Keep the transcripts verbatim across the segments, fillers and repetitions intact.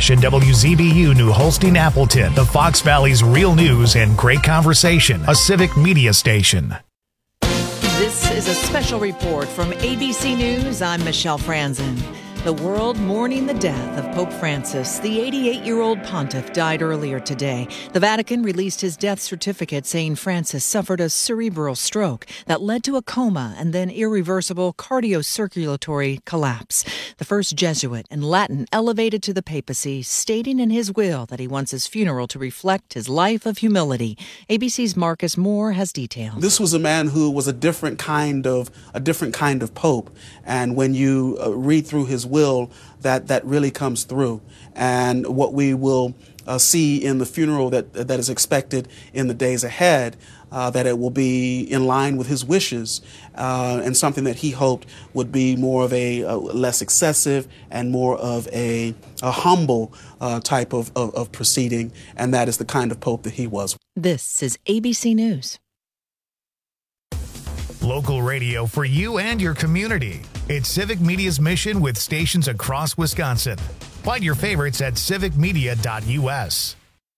Nash and W Z B U New Holstein Appleton, the Fox Valley's real news and great conversation, a civic media station. This is a special report from A B C News. I'm Michelle Franzen. The world mourning the death of Pope Francis. The eighty-eight-year-old pontiff died earlier today. The Vatican released his death certificate saying Francis suffered a cerebral stroke that led to a coma and then irreversible cardiocirculatory collapse. The first Jesuit in Latin elevated to the papacy, stating in his will that he wants his funeral to reflect his life of humility. A B C's Marcus Moore has details. This was a man who was a different kind of a different kind of pope, and when you uh, read through his will, that that really comes through. And what we will uh, see in the funeral that that is expected in the days ahead, uh, that it will be in line with his wishes, uh, and something that he hoped would be more of a uh, less excessive and more of a, a humble uh, type of, of, of proceeding. And that is the kind of pope that he was. This is A B C News. Local radio for you and your community. It's Civic Media's mission with stations across Wisconsin. Find your favorites at civic media dot U S.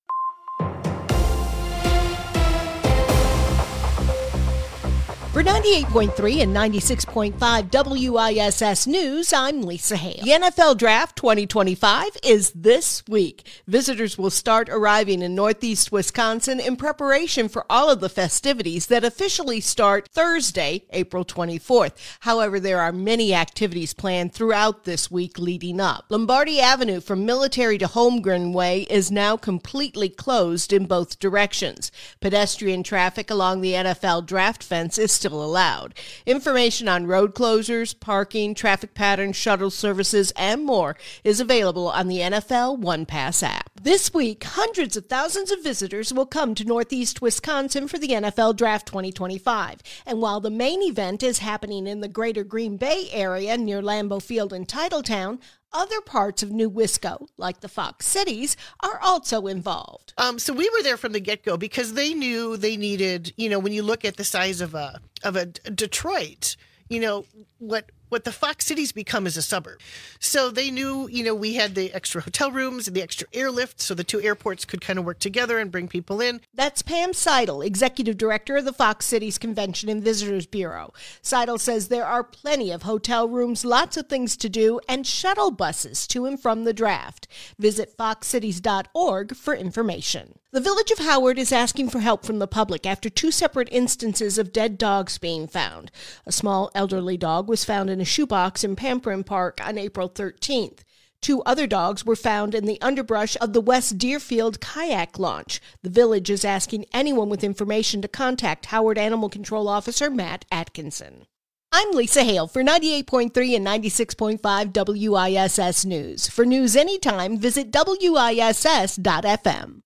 For ninety-eight point three and ninety-six point five W I S S News, I'm Lisa Hale. The N F L Draft twenty twenty-five is this week. Visitors will start arriving in Northeast Wisconsin in preparation for all of the festivities that officially start Thursday, April twenty-fourth. However, there are many activities planned throughout this week leading up. Lombardi Avenue from Military to Holmgren Way is now completely closed in both directions. Pedestrian traffic along the N F L Draft fence is still allowed. Information on road closures, parking, traffic patterns, shuttle services, and more is available on the N F L One Pass app. This week, hundreds of thousands of visitors will come to Northeast Wisconsin for the N F L Draft twenty twenty-five. And while the main event is happening in the greater Green Bay area near Lambeau Field and Titletown, other parts of New Wisco, like the Fox Cities, are also involved. Um, so we were there from the get-go because they knew they needed, you know, when you look at the size of a of a Detroit, you know, what what the Fox Cities become is a suburb. So they knew, you know, we had the extra hotel rooms and the extra airlift, so the two airports could kind of work together and bring people in. That's Pam Seidel, Executive Director of the Fox Cities Convention and Visitors Bureau. Seidel says there are plenty of hotel rooms, lots of things to do, and shuttle buses to and from the draft. Visit fox cities dot org for information. The Village of Howard is asking for help from the public after two separate instances of dead dogs being found. A small elderly dog was found in a shoebox in Pamperin Park on April thirteenth. Two other dogs were found in the underbrush of the West Deerfield kayak launch. The village is asking anyone with information to contact Howard Animal Control Officer Matt Atkinson. I'm Lisa Hale for ninety-eight point three and ninety-six point five W I S S News. For news anytime, visit W I S S dot F M.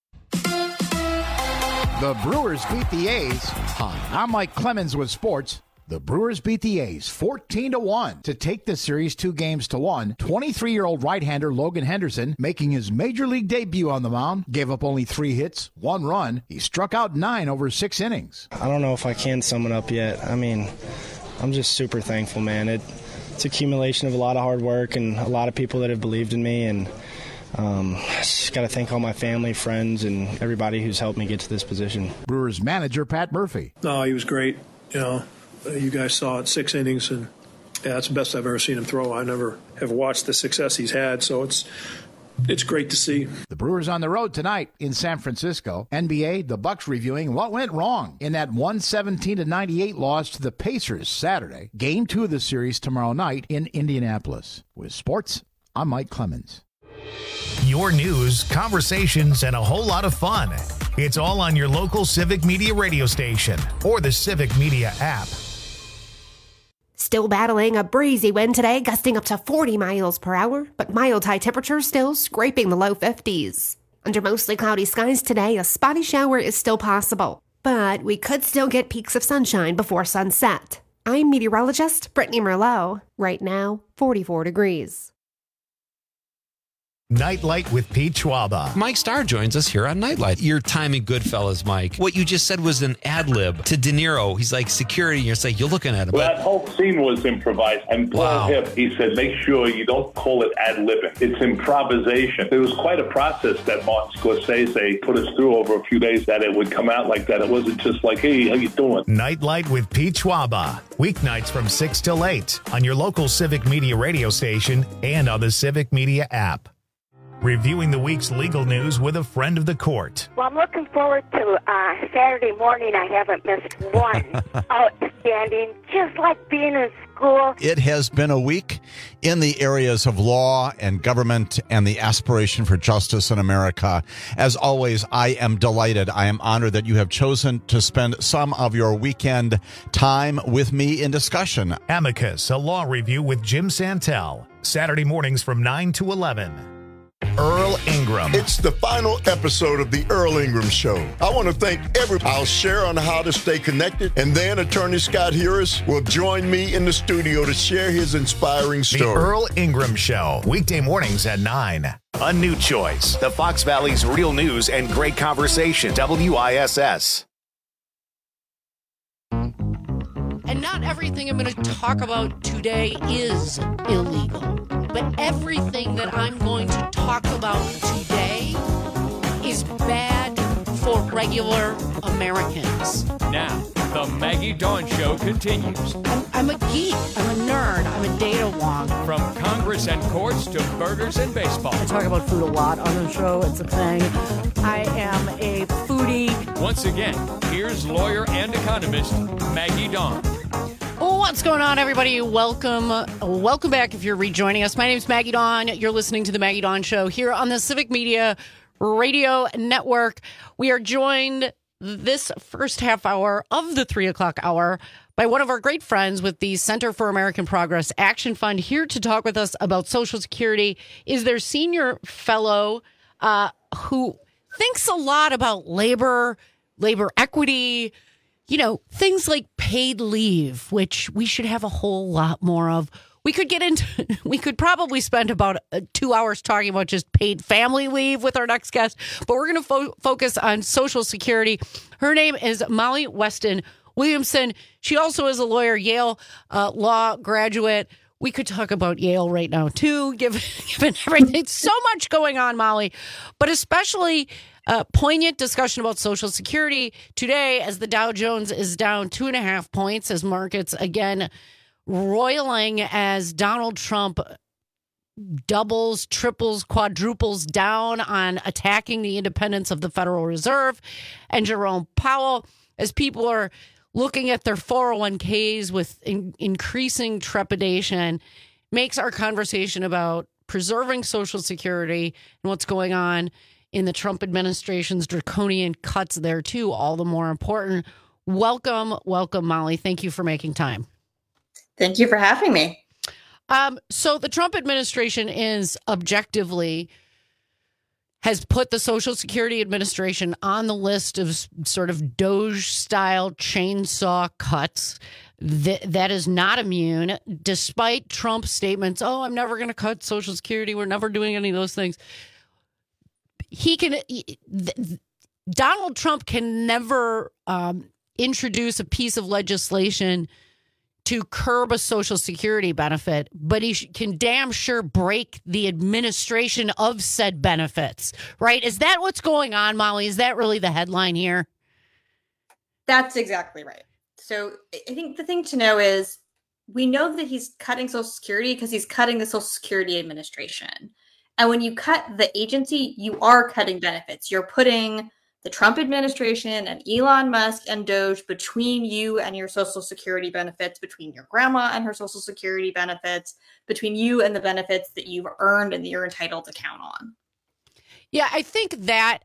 The Brewers beat the A's. Hi, I'm Mike Clemens with sports. The Brewers beat the A's fourteen to one to take the series two games to one. twenty-three-year-old right-hander Logan Henderson, making his major league debut on the mound, gave up only three hits, one run. He struck out nine over six innings. I don't know if I can sum it up yet. I mean, I'm just super thankful, man. It, it's accumulation of a lot of hard work and a lot of people that have believed in me, and Um, I just got to thank all my family, friends, and everybody who's helped me get to this position. Brewers manager Pat Murphy. No, he was great. You know, you guys saw it, six innings, and yeah, that's the best I've ever seen him throw. I never have watched the success he's had, so it's it's great to see. The Brewers on the road tonight in San Francisco. N B A, the Bucks reviewing what went wrong in that one seventeen to ninety-eight loss to the Pacers Saturday. Game two of the series tomorrow night in Indianapolis. With sports, I'm Mike Clemens. Your news, conversations, and a whole lot of fun. It's all on your local Civic Media radio station or the Civic Media app. Still battling a breezy wind today, gusting up to forty miles per hour, but mild high temperatures still scraping the low fifties. Under mostly cloudy skies today, a spotty shower is still possible, but we could still get peaks of sunshine before sunset. I'm meteorologist Brittany Merlot. Right now, forty-four degrees. Nightlight with Pete Schwaba. Mike Starr joins us here on Nightlight. Your time in Goodfellas, Mike. What you just said was an ad lib to De Niro. He's like security, and you're like, you're looking at him. Well, that whole scene was improvised. And Paul Wow. Hipp, he said, make sure you don't call it ad libbing. It's improvisation. It was quite a process that Martin Scorsese put us through over a few days that it would come out like that. It wasn't just like, hey, how you doing? Nightlight with Pete Schwaba. Weeknights from six till eight on your local Civic Media radio station and on the Civic Media app. Reviewing the week's legal news with a friend of the court. Well, I'm looking forward to uh, Saturday morning. I haven't missed one. Outstanding, just like being in school. It has been a week in the areas of law and government and the aspiration for justice in America. As always, I am delighted. I am honored that you have chosen to spend some of your weekend time with me in discussion. Amicus, a law review with Jim Santel. Saturday mornings from nine to eleven. Earl Ingram. It's the final episode of the Earl Ingram Show. I want to thank everyone. I'll share on how to stay connected, and then Attorney Scott Harris will join me in the studio to share his inspiring story. The Earl Ingram Show, weekday mornings at nine. A new choice. The Fox Valley's real news and great conversation. W I S S. And not everything I'm going to talk about today is illegal. But everything that I'm going to talk about today is bad for regular Americans. Now, the Maggie Dawn Show continues. I'm, I'm a geek. I'm a nerd. I'm a data wonk. From Congress and courts to burgers and baseball. I talk about food a lot on the show. It's a thing. I am a foodie. Once again, here's lawyer and economist Maggie Dawn. What's going on, everybody? Welcome. Welcome back if you're rejoining us. My name is Maggie Dawn. You're listening to The Maggie Dawn Show here on the Civic Media Radio Network. We are joined this first half hour of the three o'clock hour by one of our great friends with the Center for American Progress Action Fund. Here to talk with us about Social Security is their senior fellow uh, who thinks a lot about labor, labor equity, you know, things like paid leave, which we should have a whole lot more of. We could get into, we could probably spend about uh, two hours talking about just paid family leave with our next guest, but we're going to fo- focus on Social Security. Her name is Molly Weston Williamson. She also is a lawyer, Yale uh, law graduate. We could talk about Yale right now, too, given, given everything. So much going on, Molly, but especially uh, poignant discussion about Social Security today as the Dow Jones is down two and a half points as markets, again, roiling as Donald Trump doubles, triples, quadruples down on attacking the independence of the Federal Reserve, and Jerome Powell, as people are looking at their four oh one k's with in- increasing trepidation, makes our conversation about preserving Social Security and what's going on in the Trump administration's draconian cuts there, too, all the more important. Welcome, welcome, Molly. Thank you for making time. Thank you for having me. Um, so the Trump administration is objectively has put the Social Security Administration on the list of sort of Doge-style chainsaw cuts. Th- that is not immune, despite Trump's statements, oh, I'm never going to cut Social Security. We're never doing any of those things. He can, he, th- Donald Trump can never um, introduce a piece of legislation to curb a Social Security benefit, but he sh- can damn sure break the administration of said benefits, right? Is that what's going on, Molly? Is that really the headline here? That's exactly right. So I think the thing to know is we know that he's cutting Social Security because he's cutting the Social Security Administration. And when you cut the agency, you are cutting benefits. You're putting the Trump administration and Elon Musk and Doge between you and your Social Security benefits, between your grandma and her Social Security benefits, between you and the benefits that you've earned and that you're entitled to count on. Yeah, I think that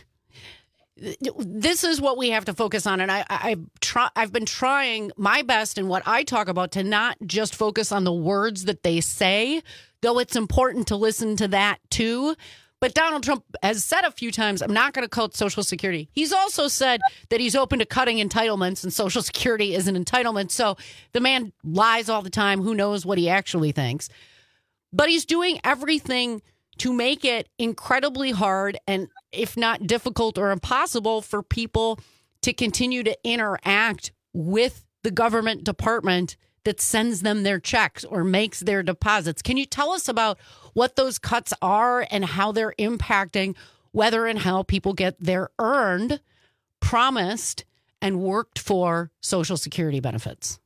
this is what we have to focus on. And I, I, try, I've been trying my best in what I talk about to not just focus on the words that they say, though it's important to listen to that too. But Donald Trump has said a few times, I'm not going to cut Social Security. He's also said that he's open to cutting entitlements, and Social Security is an entitlement. So the man lies all the time. Who knows what he actually thinks? But he's doing everything to make it incredibly hard and, if not difficult or impossible, for people to continue to interact with the government department that sends them their checks or makes their deposits. Can you tell us about what those cuts are and how they're impacting whether and how people get their earned, promised, and worked for Social Security benefits?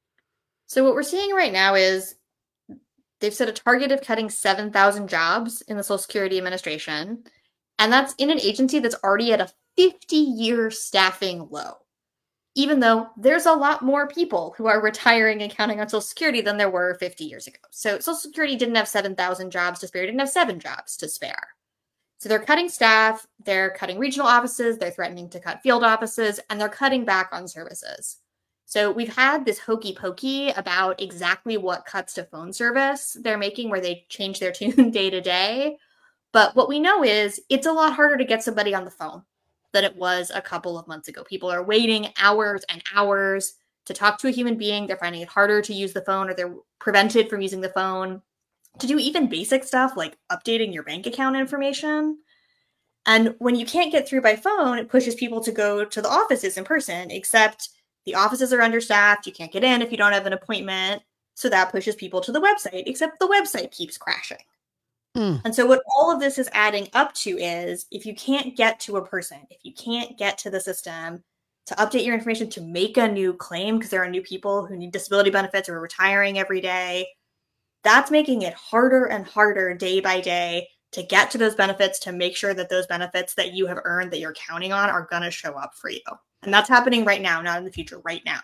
So what we're seeing right now is they've set a target of cutting seven thousand jobs in the Social Security Administration, and that's in an agency that's already at a fifty-year staffing low, even though there's a lot more people who are retiring and counting on Social Security than there were fifty years ago. So Social Security didn't have seven thousand jobs to spare, didn't have seven jobs to spare. So they're cutting staff, they're cutting regional offices, they're threatening to cut field offices, and they're cutting back on services. So we've had this hokey pokey about exactly what cuts to phone service they're making, where they change their tune day to day. But what we know is it's a lot harder to get somebody on the phone than it was a couple of months ago. People are waiting hours and hours to talk to a human being. They're finding it harder to use the phone, or they're prevented from using the phone to do even basic stuff like updating your bank account information. And when you can't get through by phone, it pushes people to go to the offices in person, except the offices are understaffed. You can't get in if you don't have an appointment. So that pushes people to the website, except the website keeps crashing. Mm. And so what all of this is adding up to is, if you can't get to a person, if you can't get to the system to update your information, to make a new claim, because there are new people who need disability benefits or are retiring every day, that's making it harder and harder day by day to get to those benefits, to make sure that those benefits that you have earned, that you're counting on, are going to show up for you. And that's happening right now, not in the future, right now.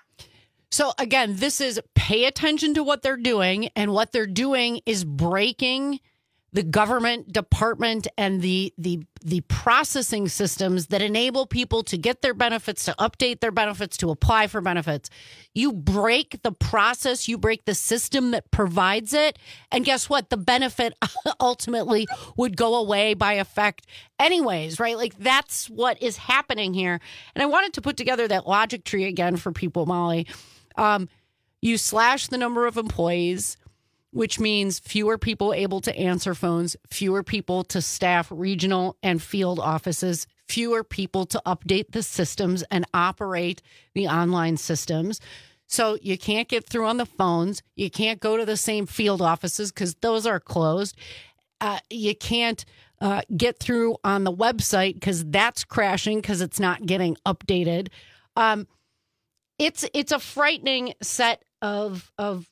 So again, this is pay attention to what they're doing, and what they're doing is breaking the government department and the the the processing systems that enable people to get their benefits, to update their benefits, to apply for benefits. You break the process, you break the system that provides it, and guess what? The benefit ultimately would go away by effect anyways, right? Like, that's what is happening here. And I wanted to put together that logic tree again for people, Molly. Um, you slash the number of employees, which means fewer people able to answer phones, fewer people to staff regional and field offices, fewer people to update the systems and operate the online systems. So you can't get through on the phones. You can't go to the same field offices because those are closed. Uh, you can't uh, get through on the website because that's crashing because it's not getting updated. Um, it's it's a frightening set of of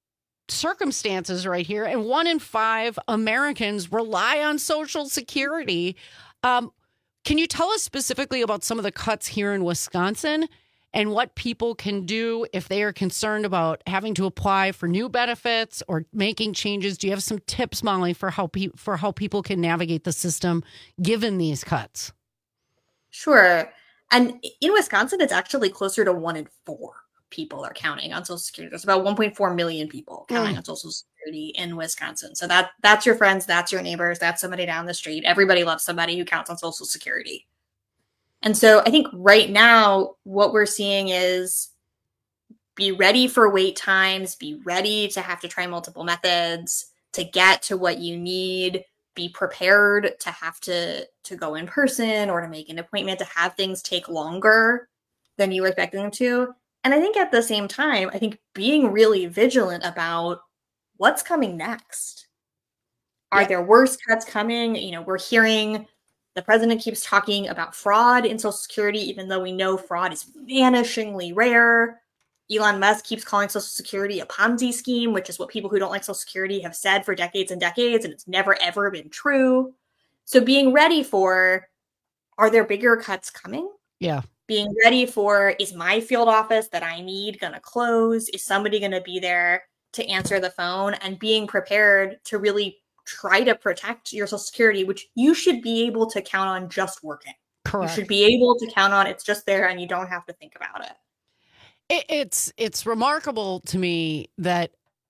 circumstances right here, and one in five Americans rely on Social Security. Um, can you tell us specifically about some of the cuts here in Wisconsin and what people can do if they are concerned about having to apply for new benefits or making changes? Do you have some tips, Molly, for how pe- for how people can navigate the system given these cuts? Sure. And in Wisconsin, it's actually closer to one in four people are counting on Social Security. There's about one point four million people counting mm. on Social Security in Wisconsin. So that that's your friends, that's your neighbors, that's somebody down the street. Everybody loves somebody who counts on Social Security. And so I think right now what we're seeing is, be ready for wait times, be ready to have to try multiple methods to get to what you need, be prepared to have to, to go in person or to make an appointment, to have things take longer than you were expecting them to. And I think at the same time, I think being really vigilant about what's coming next. Are yeah. there worse cuts coming? You know, we're hearing the president keeps talking about fraud in Social Security, even though we know fraud is vanishingly rare. Elon Musk keeps calling Social Security a Ponzi scheme, which is what people who don't like Social Security have said for decades and decades, and it's never, ever been true. So being ready for, are there bigger cuts coming? Yeah. Being ready for, is my field office that I need going to close? Is somebody going to be there to answer the phone? And being prepared to really try to protect your Social Security, which you should be able to count on just working. Correct. You should be able to count on it's just there and you don't have to think about it. it it's it's remarkable to me that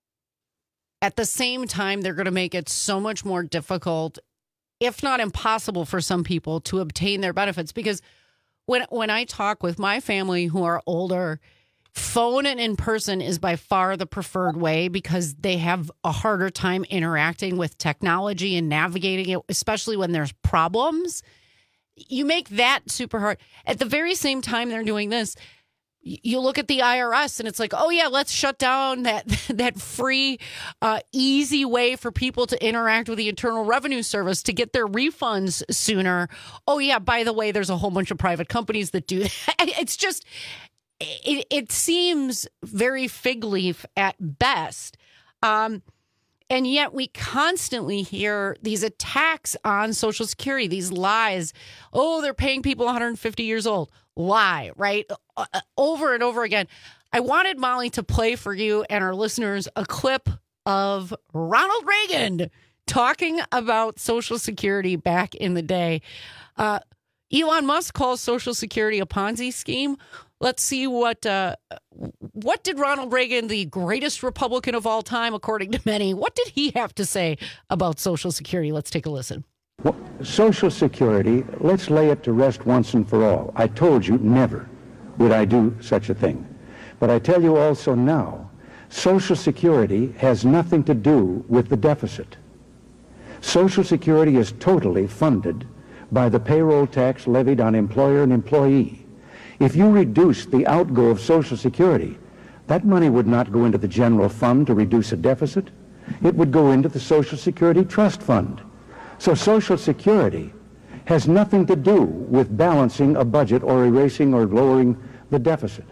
at the same time they're going to make it so much more difficult, if not impossible, for some people to obtain their benefits. Because When when I talk with my family who are older, phone and in person is by far the preferred way because they have a harder time interacting with technology and navigating it, especially when there's problems. You make that super hard. At the very same time they're doing this, you look at the I R S and it's like, oh yeah, let's shut down that that free, uh, easy way for people to interact with the Internal Revenue Service to get their refunds sooner. Oh yeah, by the way, there's a whole bunch of private companies that do that. It's just, it, it seems very fig leaf at best. Um, and yet we constantly hear these attacks on Social Security, these lies. Oh, they're paying people one hundred fifty years old. Lie, right? Uh, over and over again. I wanted Molly to play for you and our listeners a clip of Ronald Reagan talking about Social Security back in the day. Uh, Elon Musk calls Social Security a Ponzi scheme. Let's see what uh, what did Ronald Reagan, the greatest Republican of all time, according to many, what did he have to say about Social Security? Let's take a listen. Well, Social Security, let's lay it to rest once and for all. I told you never would I do such a thing. But I tell you also now, Social Security has nothing to do with the deficit. Social Security is totally funded by the payroll tax levied on employer and employee. If you reduce the outgo of Social Security, that money would not go into the general fund to reduce a deficit. It would go into the Social Security Trust Fund. So Social Security has nothing to do with balancing a budget or erasing or lowering the deficit.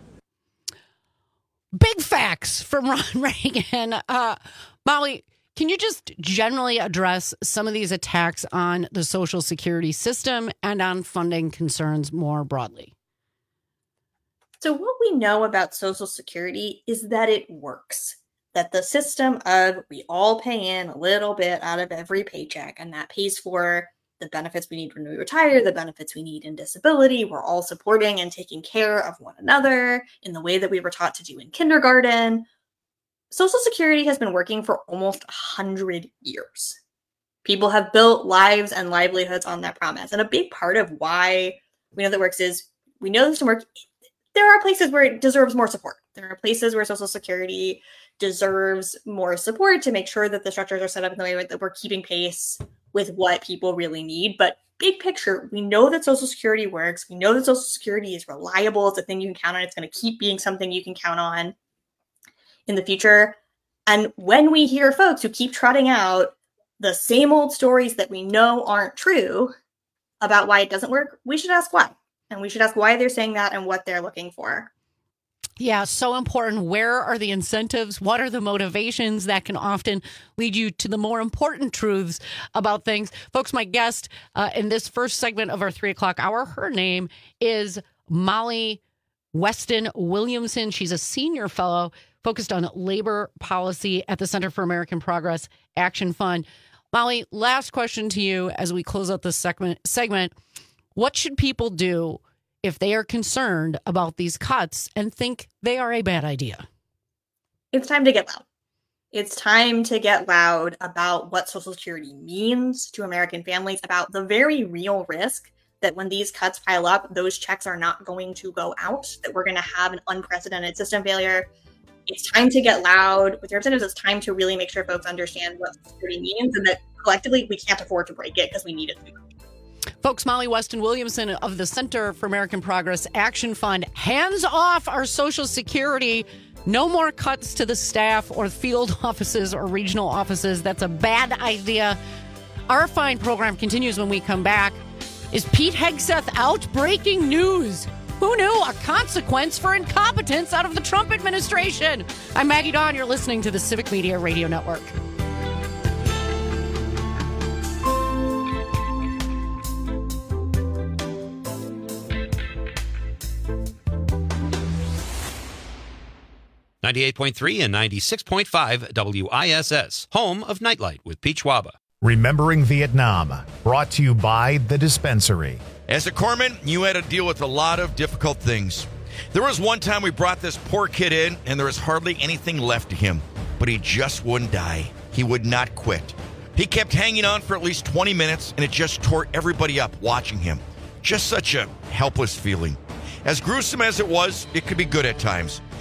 Big facts from Ron Reagan. Uh, Molly, can you just generally address some of these attacks on the Social Security system and on funding concerns more broadly? So what we know about Social Security is that it works. That the system of we all pay in a little bit out of every paycheck, and that pays for the benefits we need when we retire, the benefits we need in disability. We're all supporting and taking care of one another in the way that we were taught to do in kindergarten. Social Security has been working for almost one hundred years. People have built lives and livelihoods on that promise. And a big part of why we know that works is we know this works. There are places where it deserves more support. There are places where Social Security deserves more support to make sure that the structures are set up in the way that we're keeping pace with what people really need. But big picture, we know that Social Security works. We know that Social Security is reliable. It's a thing you can count on. It's going to keep being something you can count on in the future. And when we hear folks who keep trotting out the same old stories that we know aren't true about why it doesn't work, we should ask why. And we should ask why they're saying that and what they're looking for. Yeah, so important. Where are the incentives? What are the motivations that can often lead you to the more important truths about things? Folks, my guest uh, in this first segment of our three o'clock hour, her name is Molly Weston Williamson. She's a senior fellow focused on labor policy at the Center for American Progress Action Fund. Molly, last question to you as we close out this segment. segment. What should people do if they are concerned about these cuts and think they are a bad idea? It's time to get loud. It's time to get loud about what Social Security means to American families, about the very real risk that when these cuts pile up, those checks are not going to go out, that we're going to have an unprecedented system failure. It's time to get loud with representatives. It's time to really make sure folks understand what Social Security means and that collectively we can't afford to break it because we need it to be. Folks, Molly Weston Williamson of the Center for American Progress Action Fund. Hands off our Social Security. No more cuts to the staff or field offices or regional offices. That's a bad idea. Our fine program continues when we come back. Is Pete Hegseth out? Breaking news. Who knew? A consequence for incompetence out of the Trump administration. I'm Maggie Dawn. You're listening to the Civic Media Radio Network. ninety-eight point three and ninety-six point five W I S S, home of Nightlight with Pete Schwaba. Remembering Vietnam, brought to you by The Dispensary. As a corpsman, you had to deal with a lot of difficult things. There was one time we brought this poor kid in, and there was hardly anything left to him. But he just wouldn't die. He would not quit. He kept hanging on for at least twenty minutes, and it just tore everybody up watching him. Just such a helpless feeling. As gruesome as it was, it could be good at times.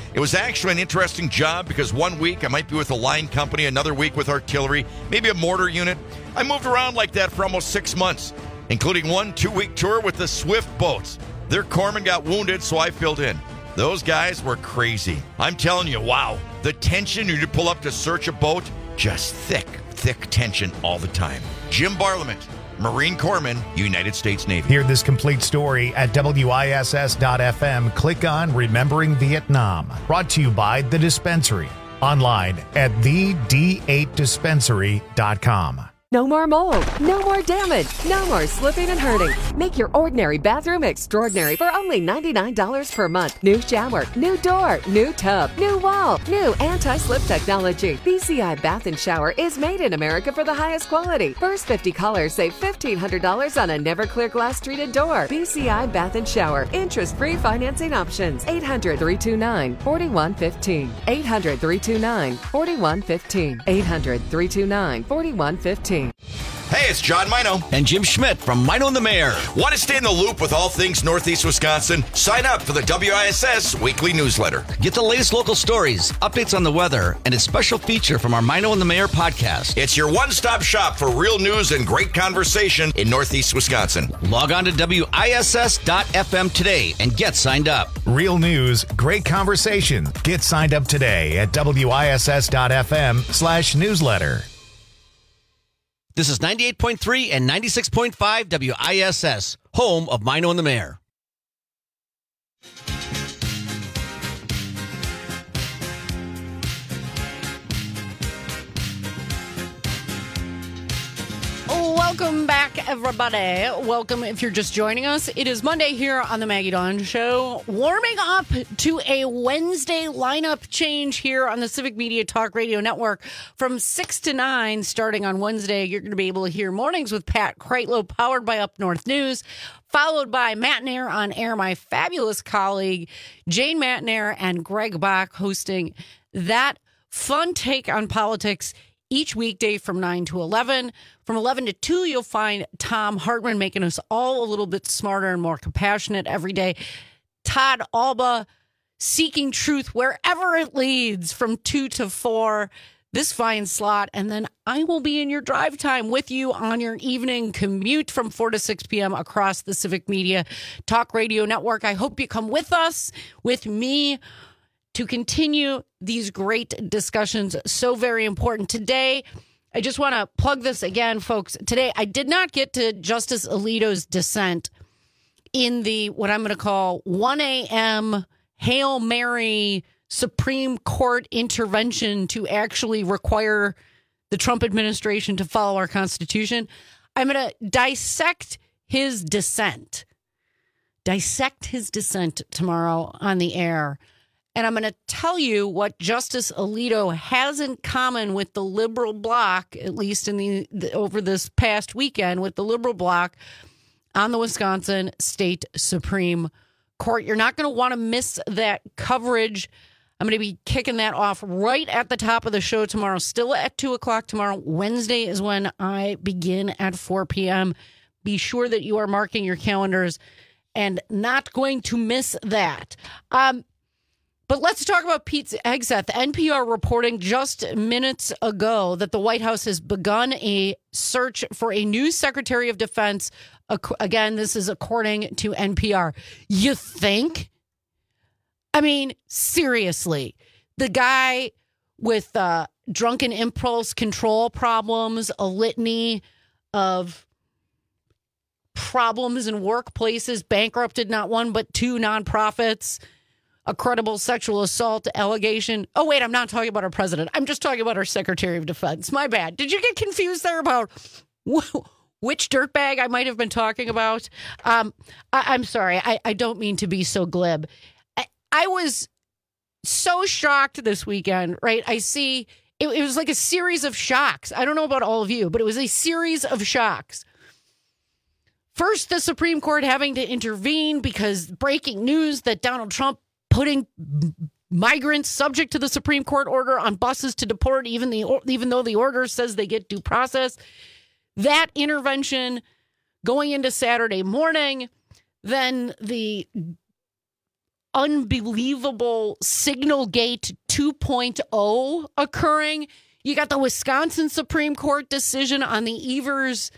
It was actually an interesting job because one week I might be with a line company, another week with artillery, maybe a mortar unit. I moved around like that for almost six months, including one two-week tour with the Swift boats. Their corpsman got wounded, so I filled in. Those guys were crazy. I'm telling you, wow. The tension you pull up to search a boat, just thick, thick tension all the time. Jim Barlament, Marine Corpsman, United States Navy. Hear this complete story at W I S S dot F M. Click on Remembering Vietnam. Brought to you by The Dispensary. Online at the D eight dispensary dot com. No more mold, no more damage, no more slipping and hurting. Make your ordinary bathroom extraordinary for only ninety-nine dollars per month. New shower, new door, new tub, new wall, new anti-slip technology. B C I Bath and Shower is made in America for the highest quality. First fifty callers save fifteen hundred dollars on a never clear glass treated door. B C I Bath and Shower. Interest-free financing options. eight hundred, three two nine, four one one five. eight hundred, three two nine, four one one five. eight hundred, three two nine, four one one five. Hey, it's John Mino. And Jim Schmidt from Mino and the Mayor. Want to stay in the loop with all things Northeast Wisconsin? Sign up for the W I S S weekly newsletter. Get the latest local stories, updates on the weather, and a special feature from our Mino and the Mayor podcast. It's your one-stop shop for real news and great conversation in Northeast Wisconsin. Log on to W I S S dot F M today and get signed up. Real news, great conversation. Get signed up today at W I S S dot F M slash newsletter. This is ninety-eight point three and ninety-six point five W I S S, home of Mino and the Mayor. Welcome back, everybody. Welcome if you're just joining us. It is Monday here on the Maggie Dawn Show. Warming up to a Wednesday lineup change here on the Civic Media Talk Radio Network from six to nine starting on Wednesday. You're going to be able to hear Mornings with Pat Kreitlow, powered by Up North News, followed by Matt Nair on air, my fabulous colleague Jane Mattnair and Greg Bach hosting that fun take on politics each weekday from nine to eleven. From eleven to two, you'll find Tom Hartman making us all a little bit smarter and more compassionate every day. Todd Alba seeking truth wherever it leads from two to four, this fine slot. And then I will be in your drive time with you on your evening commute from four to six p.m. across the Civic Media Talk Radio Network. I hope you come with us, with me, to continue these great discussions. So very important. Today, I just want to plug this again, folks. Today, I did not get to Justice Alito's dissent in the, what I'm going to call one a.m. Hail Mary Supreme Court intervention to actually require the Trump administration to follow our Constitution. I'm going to dissect his dissent. Dissect his dissent tomorrow on the air. And I'm going to tell you what Justice Alito has in common with the liberal bloc, at least in the, the over this past weekend, with the liberal bloc on the Wisconsin State Supreme Court. You're not going to want to miss that coverage. I'm going to be kicking that off right at the top of the show tomorrow, still at two o'clock tomorrow. Wednesday is when I begin at four p.m. Be sure that you are marking your calendars and not going to miss that. Um, But let's talk about Pete Hegseth. The N P R reporting just minutes ago that the White House has begun a search for a new Secretary of Defense. Again, this is according to N P R. You think? I mean, seriously, the guy with uh, drunken impulse control problems, a litany of problems in workplaces, bankrupted not one but two nonprofits, a credible sexual assault allegation. Oh, wait, I'm not talking about our president. I'm just talking about our Secretary of Defense. My bad. Did you get confused there about which dirtbag I might have been talking about? Um, I, I'm sorry. I, I don't mean to be so glib. I, I was so shocked this weekend, right? I see it, it was like a series of shocks. I don't know about all of you, but it was a series of shocks. First, the Supreme Court having to intervene because breaking news that Donald Trump putting migrants subject to the Supreme Court order on buses to deport, even the even though the order says they get due process. That intervention going into Saturday morning, then the unbelievable Signalgate two point oh occurring. You got the Wisconsin Supreme Court decision on the Evers,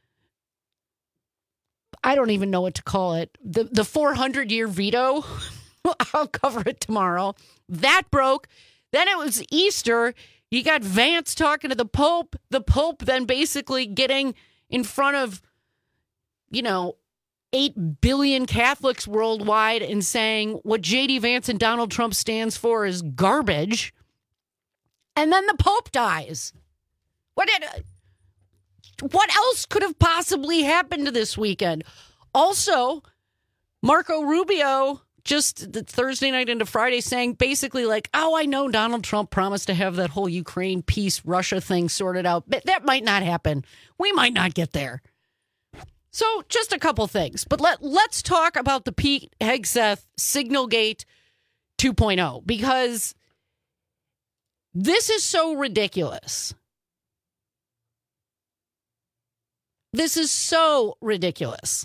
I don't even know what to call it, the, the four hundred year veto. I'll cover it tomorrow. That broke. Then it was Easter. You got Vance talking to the Pope. The Pope then basically getting in front of, you know, eight billion Catholics worldwide and saying what J D Vance and Donald Trump stands for is garbage. And then the Pope dies. What did, what else could have possibly happened this weekend? Also, Marco Rubio just the Thursday night into Friday saying basically like, oh, I know Donald Trump promised to have that whole Ukraine peace Russia thing sorted out, but that might not happen. We might not get there. So just a couple things, but let, let's talk about the Pete Hegseth Signalgate two point oh, because this is so ridiculous. This is so ridiculous.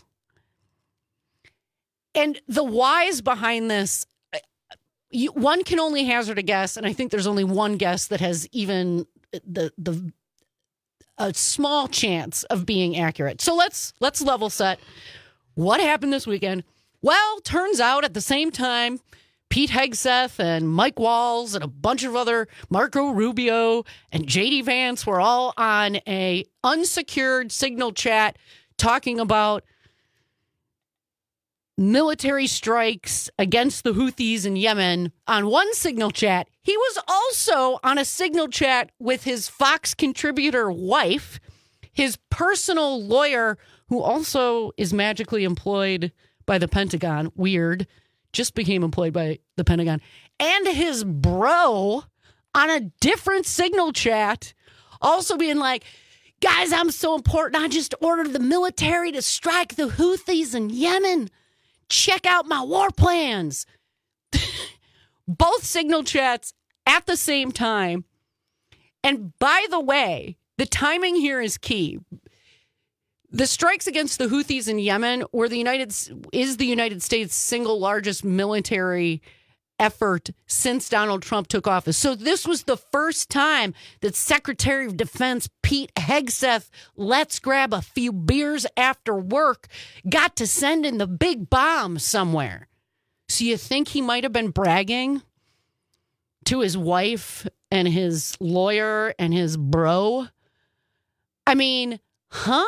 And the whys behind this, you, one can only hazard a guess, and I think there's only one guess that has even the the a small chance of being accurate. So let's let's level set. What happened this weekend? Well, turns out at the same time, Pete Hegseth and Mike Walls and a bunch of other Marco Rubio and J D Vance were all on a unsecured Signal chat talking about military strikes against the Houthis in Yemen. On one Signal chat, he was also on a Signal chat with his Fox contributor wife, his personal lawyer, who also is magically employed by the Pentagon. Weird. Just became employed by the Pentagon. And his bro on a different Signal chat, also being like, guys, I'm so important. I just ordered the military to strike the Houthis in Yemen. Check out my war plans. Both Signal chats at the same time. And by the way, the timing here is key. The strikes against the Houthis in Yemen were the United is the United States' single largest military effort since Donald Trump took office. So this was the first time that Secretary of Defense Pete Hegseth, let's grab a few beers after work, got to send in the big bomb somewhere. So you think he might have been bragging to his wife and his lawyer and his bro? I mean, huh?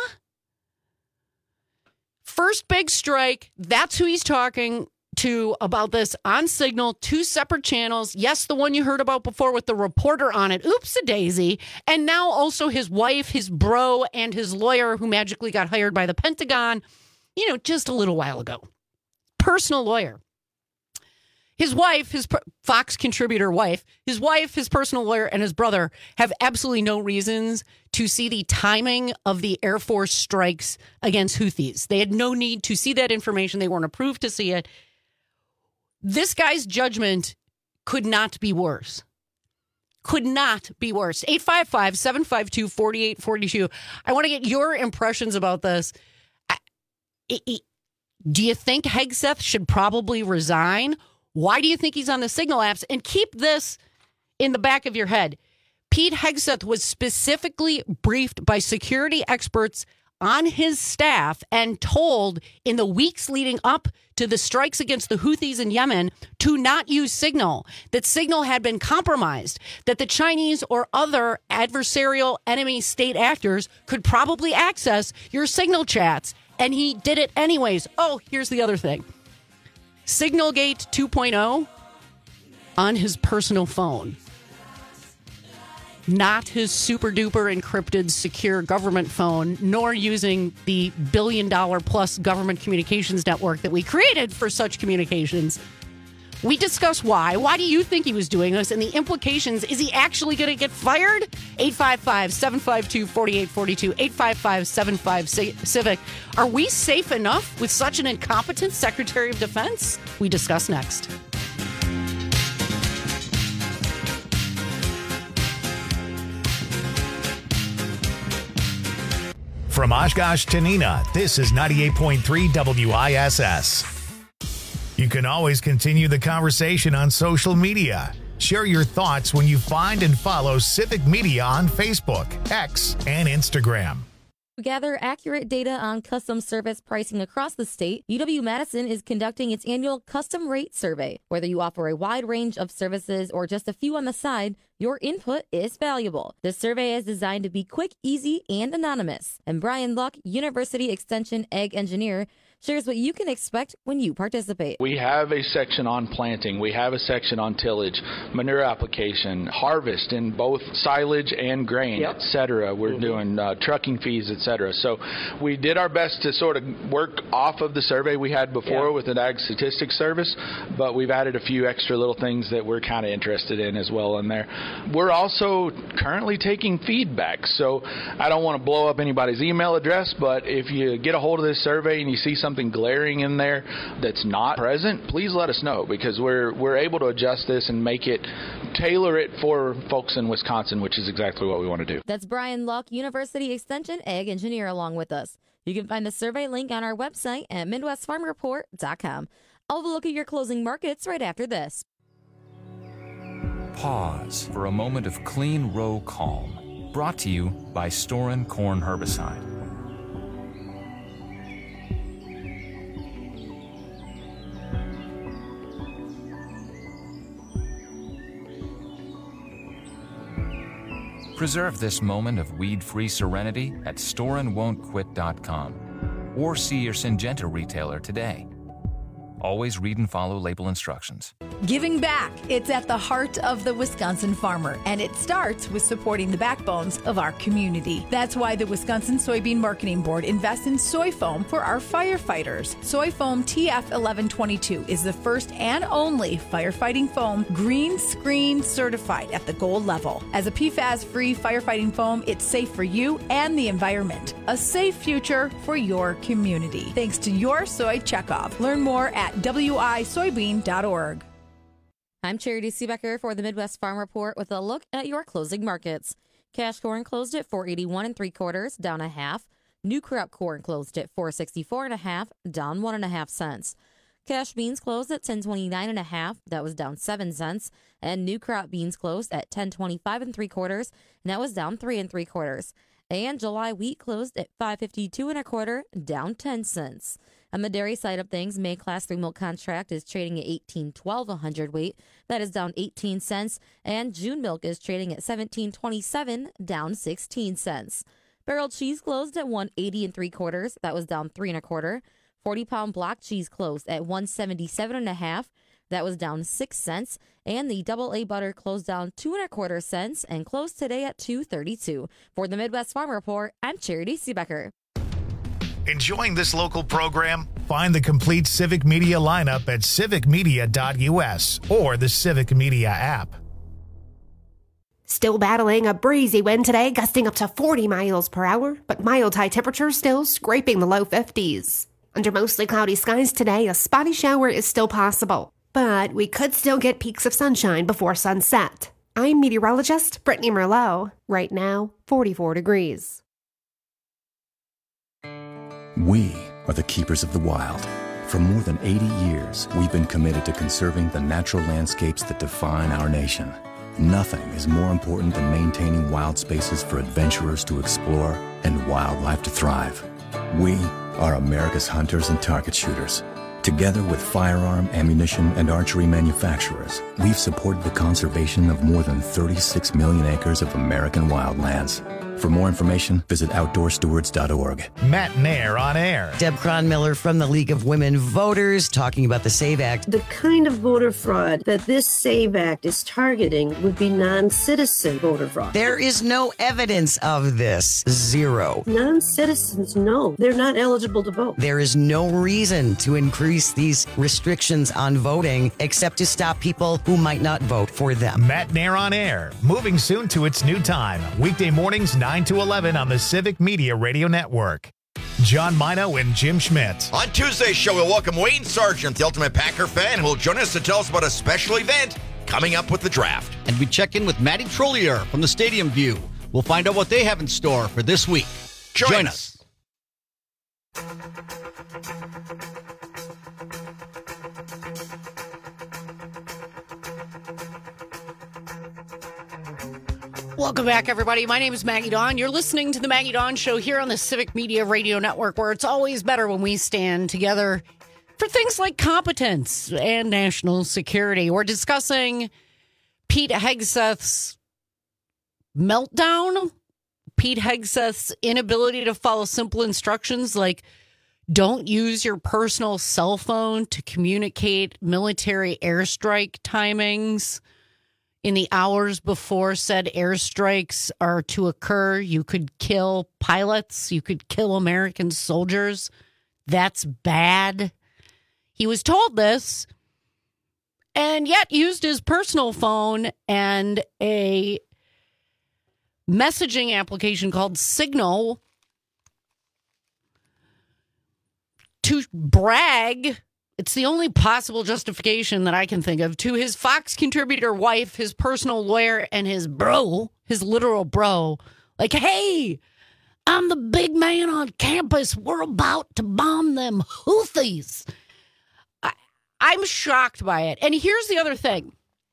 First big strike, that's who he's talking to about this on Signal, two separate channels. Yes, the one you heard about before with the reporter on it. Oops-a-daisy. And now also his wife, his bro, and his lawyer who magically got hired by the Pentagon, you know, just a little while ago. Personal lawyer. His wife, his Fox contributor wife, his wife, his personal lawyer, and his brother have absolutely no reasons to see the timing of the Air Force strikes against Houthis. They had no need to see that information. They weren't approved to see it. This guy's judgment could not be worse. Could not be worse. eight five five, seven five two, four eight four two. I want to get your impressions about this. I, it, it, do you think Hegseth should probably resign? Why do you think he's on the Signal apps? And keep this in the back of your head. Pete Hegseth was specifically briefed by security experts on his staff and told in the weeks leading up to the strikes against the Houthis in Yemen to not use Signal, that Signal had been compromised, that the Chinese or other adversarial enemy state actors could probably access your Signal chats. And he did it anyways. Oh, here's the other thing. Signalgate two point oh on his personal phone. Not his super duper encrypted secure government phone, nor using the billion dollar plus government communications network that we created for such communications. We discuss why. Why do you think he was doing this? And the implications, is he actually going to get fired? eight five five, seven five two, four eight four two, eight five five, seven five Civic. Are we safe enough with such an incompetent Secretary of Defense? We discuss next. From Oshkosh to Neenah, this is ninety-eight point three W I S S. You can always continue the conversation on social media. Share your thoughts when you find and follow Civic Media on Facebook, X, and Instagram. To gather accurate data on custom service pricing across the state, U W-Madison is conducting its annual Custom Rate Survey. Whether you offer a wide range of services or just a few on the side, your input is valuable. The survey is designed to be quick, easy, and anonymous. And Brian Luck, University Extension Ag Engineer, shares what you can expect when you participate. We have a section on planting. We have a section on tillage, manure application, harvest in both silage and grain, yep. et cetera. We're mm-hmm. doing uh, trucking fees, et cetera. So we did our best to sort of work off of the survey we had before yeah. with an Ag Statistics Service, but we've added a few extra little things that we're kind of interested in as well in there. We're also currently taking feedback, so I don't want to blow up anybody's email address, but if you get a hold of this survey and you see something something glaring in there that's not present, please let us know, because we're we're able to adjust this and make it, tailor it for folks in Wisconsin, which is exactly what we want to do. That's Brian Luck, University Extension Ag Engineer, along with us. You can find the survey link on our website at midwest farm report dot com. I'll look at your closing markets right after this. Pause for a moment of clean row calm. Brought to you by Storin Corn Herbicide. Preserve this moment of weed-free serenity at storin won't quit dot com or see your Syngenta retailer today. Always read and follow label instructions. Giving back. It's at the heart of the Wisconsin farmer, and it starts with supporting the backbones of our community. That's why the Wisconsin Soybean Marketing Board invests in soy foam for our firefighters. Soy foam T F eleven twenty-two is the first and only firefighting foam green screen certified at the gold level. As a P F A S-free firefighting foam, it's safe for you and the environment. A safe future for your community. Thanks to your soy checkoff. Learn more at w i soybean dot org. I'm Charity Seebecker for the Midwest Farm Report with a look at your closing markets. Cash corn closed at four eighty-one and three quarters, down a half. New crop corn closed at four sixty-four and a half, down one and a half cents. Cash beans closed at ten twenty-nine and a half, that was down seven cents. And new crop beans closed at ten twenty-five and three quarters, and that was down three and three quarters. And July wheat closed at five fifty-two and a quarter, down ten cents. On the dairy side of things, May Class three milk contract is trading at eighteen twelve a hundredweight. That is down eighteen cents. And June milk is trading at seventeen twenty-seven, down sixteen cents. Barrel cheese closed at one eighty and three quarters. That was down three and a quarter. forty pound block cheese closed at one seventy-seven and a half. That was down six cents. And the double A butter closed down two and a quarter cents and closed today at two thirty-two. For the Midwest Farm Report, I'm Charity Seebecker. Enjoying this local program? Find the complete Civic Media lineup at civic media dot u s or the Civic Media app. Still battling a breezy wind today, gusting up to forty miles per hour, but mild high temperatures still scraping the low fifties. Under mostly cloudy skies today, a spotty shower is still possible, but we could still get peaks of sunshine before sunset. I'm meteorologist Brittany Merlot. Right now, forty-four degrees. We are the keepers of the wild. For more than eighty years, we've been committed to conserving the natural landscapes that define our nation. Nothing is more important than maintaining wild spaces for adventurers to explore and wildlife to thrive. We are America's hunters and target shooters. Together with firearm, ammunition, and archery manufacturers, we've supported the conservation of more than thirty-six million acres of American wildlands. For more information, visit outdoor stewards dot org. Matt Nair on air. Deb Cronmiller from the League of Women Voters talking about the SAVE Act. The kind of voter fraud that this SAVE Act is targeting would be non-citizen voter fraud. There is no evidence of this. Zero. Non-citizens, no. They're not eligible to vote. There is no reason to increase these restrictions on voting except to stop people who might not vote for them. Matt Nair on air. Moving soon to its new time. Weekday mornings, nine to eleven on the Civic Media Radio Network. John Mino and Jim Schmidt. On Tuesday's show, we'll welcome Wayne Sargent, the ultimate Packer fan, who will join us to tell us about a special event coming up with the draft. And we check in with Maddie Trollier from the Stadium View. We'll find out what they have in store for this week. Join, Join us. us. Welcome back, everybody. My name is Maggie Dawn. You're listening to the Maggie Dawn Show here on the Civic Media Radio Network, where it's always better when we stand together for things like competence and national security. We're discussing Pete Hegseth's meltdown, Pete Hegseth's inability to follow simple instructions like don't use your personal cell phone to communicate military airstrike timings in the hours before said airstrikes are to occur. You could kill pilots. You could kill American soldiers. That's bad. He was told this and yet used his personal phone and a messaging application called Signal to brag. It's the only possible justification that I can think of to his Fox contributor wife, his personal lawyer, and his bro, his literal bro. Like, hey, I'm the big man on campus. We're about to bomb them Houthis. I, I'm shocked by it. And here's the other thing.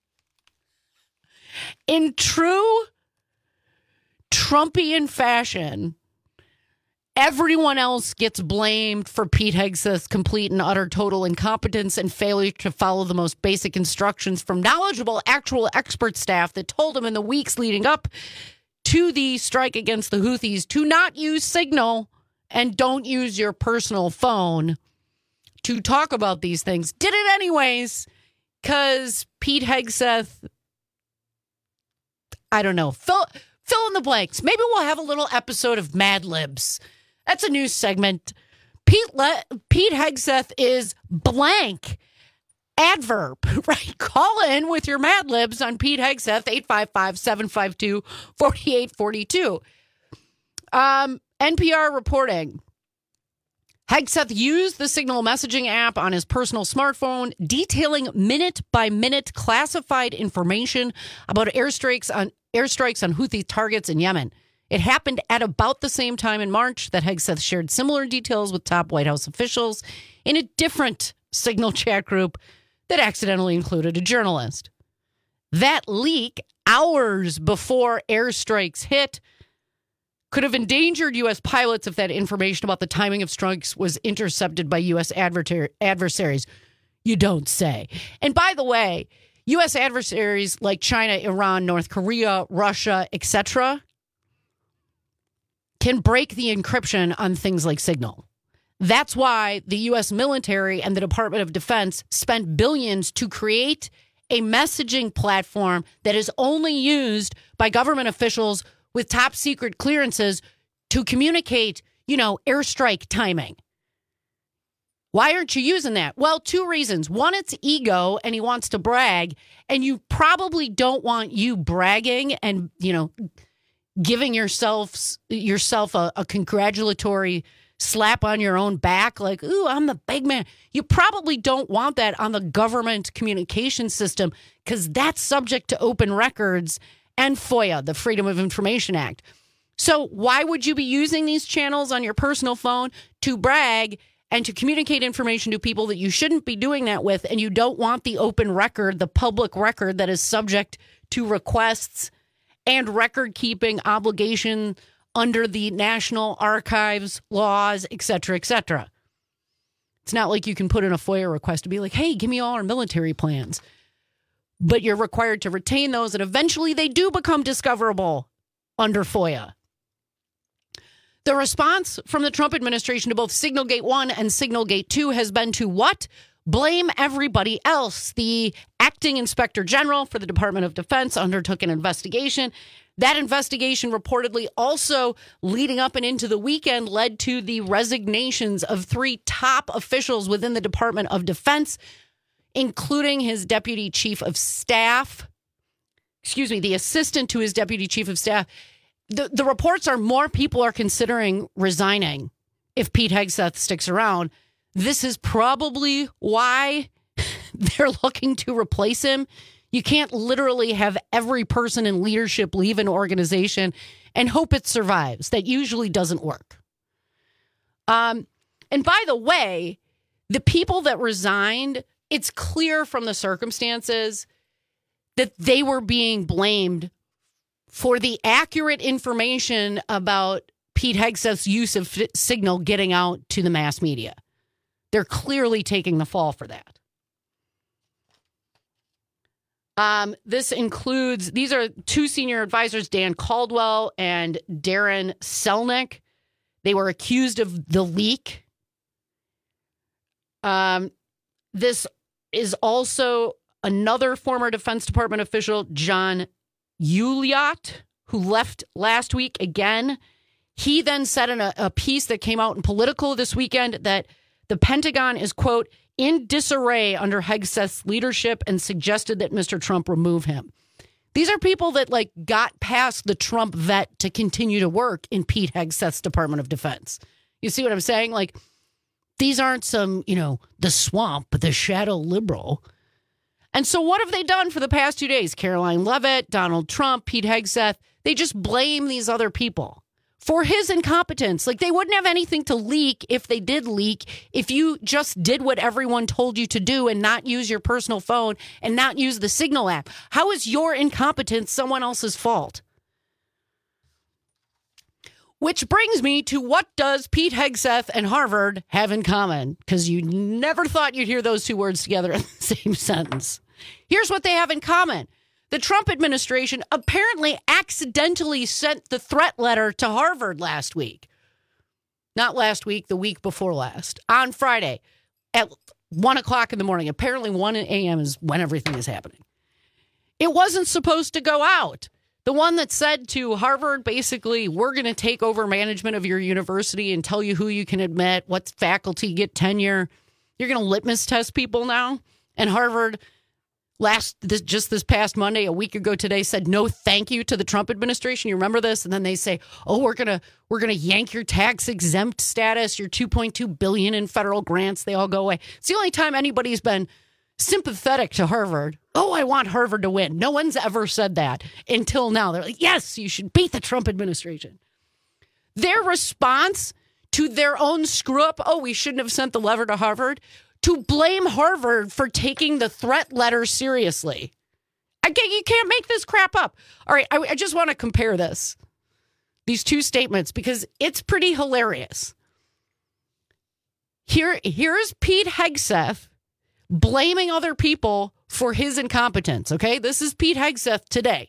In true Trumpian fashion, everyone else gets blamed for Pete Hegseth's complete and utter total incompetence and failure to follow the most basic instructions from knowledgeable, actual expert staff that told him in the weeks leading up to the strike against the Houthis to not use Signal and don't use your personal phone to talk about these things. Did it anyways, because Pete Hegseth, I don't know, fill, fill in the blanks. Maybe we'll have a little episode of Mad Libs. That's a new segment. Pete Le- Pete Hegseth is blank. Adverb, right? Call in with your Mad Libs on Pete Hegseth, eight five five, seven five two, four eight four two. Um, N P R reporting. Hegseth used the Signal messaging app on his personal smartphone, detailing minute-by-minute classified information about airstrikes on airstrikes on Houthi targets in Yemen. It happened at about the same time in March that Hegseth shared similar details with top White House officials in a different Signal chat group that accidentally included a journalist. That leak, hours before airstrikes hit, could have endangered U S pilots if that information about the timing of strikes was intercepted by U S adver- adversaries. You don't say. And by the way, U S adversaries like China, Iran, North Korea, Russia, et cetera can break the encryption on things like Signal. That's why the U S military and the Department of Defense spent billions to create a messaging platform that is only used by government officials with top secret clearances to communicate, you know, airstrike timing. Why aren't you using that? Well, two reasons. One, it's ego and he wants to brag, and you probably don't want you bragging and, you know, giving yourself yourself a, a congratulatory slap on your own back, like, ooh, I'm the big man. You probably don't want that on the government communication system because that's subject to open records and FOIA, the Freedom of Information Act. So why would you be using these channels on your personal phone to brag and to communicate information to people that you shouldn't be doing that with, and you don't want the open record, the public record that is subject to requests and record-keeping obligation under the National Archives laws, et cetera, et cetera. It's not like you can put in a FOIA request to be like, hey, give me all our military plans. But you're required to retain those, and eventually they do become discoverable under FOIA. The response from the Trump administration to both Signalgate one and Signalgate two has been to what? Blame everybody else. The acting inspector general for the Department of Defense undertook an investigation. That investigation reportedly also leading up and into the weekend led to the resignations of three top officials within the Department of Defense, including his deputy chief of staff, excuse me, the assistant to his deputy chief of staff. The, the reports are more people are considering resigning if Pete Hegseth sticks around. This is probably why they're looking to replace him. You can't literally have every person in leadership leave an organization and hope it survives. That usually doesn't work. Um, and by the way, the people that resigned, it's clear from the circumstances that they were being blamed for the accurate information about Pete Hegseth's use of f- Signal getting out to the mass media. They're clearly taking the fall for that. Um, this includes, these are two senior advisors, Dan Caldwell and Darren Selnick. They were accused of the leak. Um, this is also another former Defense Department official, John Uliot, who left last week again. He then said in a, a piece that came out in Politico this weekend that the Pentagon is, quote, in disarray under Hegseth's leadership and suggested that Mister Trump remove him. These are people that like got past the Trump vet to continue to work in Pete Hegseth's Department of Defense. You see what I'm saying? Like, these aren't some, you know, the swamp, the shadow liberal. And so what have they done for the past two days? Caroline Leavitt, Donald Trump, Pete Hegseth, they just blame these other people for his incompetence. Like, they wouldn't have anything to leak if they did leak, if you just did what everyone told you to do and not use your personal phone and not use the Signal app. How is your incompetence someone else's fault? Which brings me to, what does Pete Hegseth and Harvard have in common? Because you never thought you'd hear those two words together in the same sentence. Here's what they have in common. The Trump administration apparently accidentally sent the threat letter to Harvard last week. Not last week, the week before last. On Friday at one o'clock in the morning. Apparently one a.m. is when everything is happening. It wasn't supposed to go out. The one that said to Harvard, basically, we're going to take over management of your university and tell you who you can admit, what faculty get tenure. You're going to litmus test people now. And Harvard, last this, just this past Monday, a week ago today, said no thank you to the Trump administration. You remember this? And then they say, oh, we're going to we're going to yank your tax exempt status, your two point two billion dollars in federal grants. They all go away. It's the only time anybody's been sympathetic to Harvard. Oh, I want Harvard to win. No one's ever said that until now. They're like, yes, you should beat the Trump administration. Their response to their own screw up, oh, we shouldn't have sent the letter to Harvard, to blame Harvard for taking the threat letter seriously. Again, you can't make this crap up. All right, I, I just want to compare this, these two statements, because it's pretty hilarious. Here, here's Pete Hegseth blaming other people for his incompetence, okay? This is Pete Hegseth today.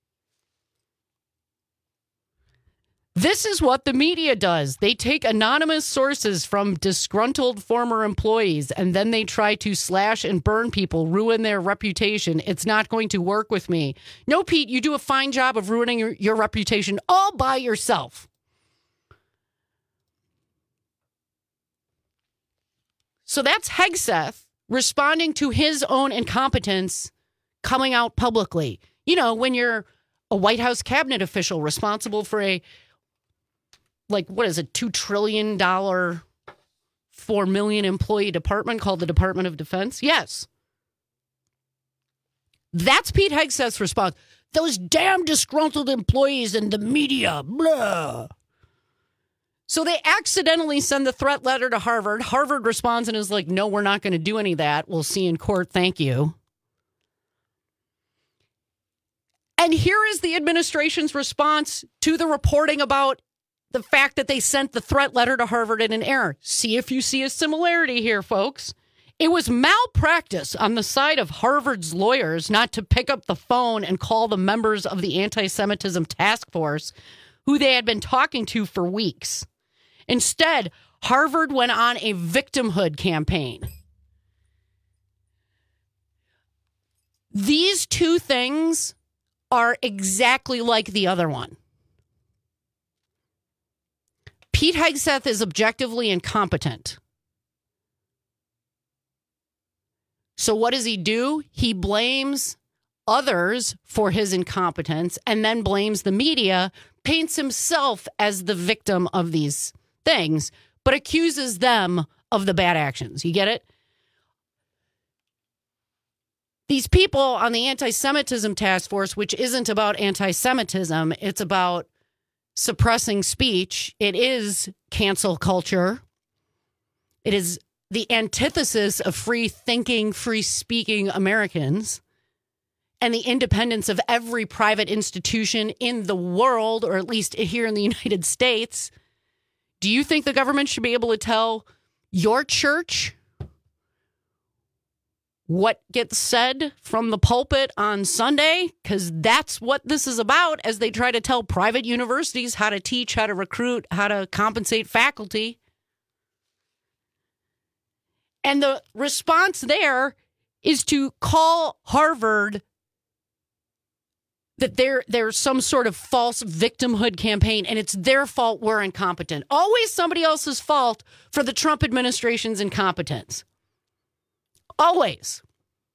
This is what the media does. They take anonymous sources from disgruntled former employees, and then they try to slash and burn people, ruin their reputation. It's not going to work with me. No, Pete, you do a fine job of ruining your, your reputation all by yourself. So that's Hegseth responding to his own incompetence, coming out publicly. You know, when you're a White House cabinet official responsible for a, like, what is it, two trillion dollars, four million employee department called the Department of Defense? Yes. That's Pete Hegseth's response. Those damn disgruntled employees in the media, blah. So they accidentally send the threat letter to Harvard. Harvard responds and is like, no, we're not going to do any of that. We'll see in court. Thank you. And here is the administration's response to the reporting about the fact that they sent the threat letter to Harvard in an error. See if you see a similarity here, folks. It was malpractice on the side of Harvard's lawyers not to pick up the phone and call the members of the anti-Semitism task force who they had been talking to for weeks. Instead, Harvard went on a victimhood campaign. These two things are exactly like the other one. Pete Hegseth is objectively incompetent. So what does he do? He blames others for his incompetence and then blames the media, paints himself as the victim of these things, but accuses them of the bad actions. You get it? These people on the anti-Semitism task force, which isn't about anti-Semitism, it's about suppressing speech. It is cancel culture. It is the antithesis of free thinking, free speaking Americans. and the independence of every private institution in the world, or at least here in the United States, do you think the government should be able to tell your church what gets said from the pulpit on Sunday? Because that's what this is about, as they try to tell private universities how to teach, how to recruit, how to compensate faculty. And the response there is to call Harvard that there, there's some sort of false victimhood campaign, and it's their fault we're incompetent. Always somebody else's fault for the Trump administration's incompetence. Always.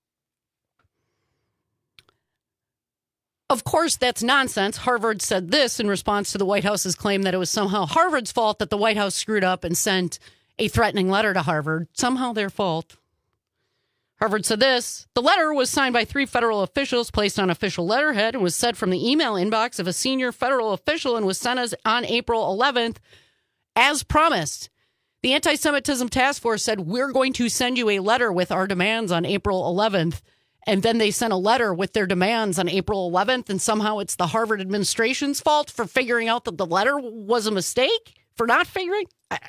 Of course, that's nonsense. Harvard said this in response to the White House's claim that it was somehow Harvard's fault that the White House screwed up and sent a threatening letter to Harvard. Somehow their fault. Harvard said this: the letter was signed by three federal officials, placed on official letterhead, and was sent from the email inbox of a senior federal official and was sent as on April eleventh, as promised. The Anti-Semitism Task Force said, we're going to send you a letter with our demands on April eleventh. And then they sent a letter with their demands on April eleventh. And somehow it's the Harvard administration's fault for figuring out that the letter was a mistake, for not figuring.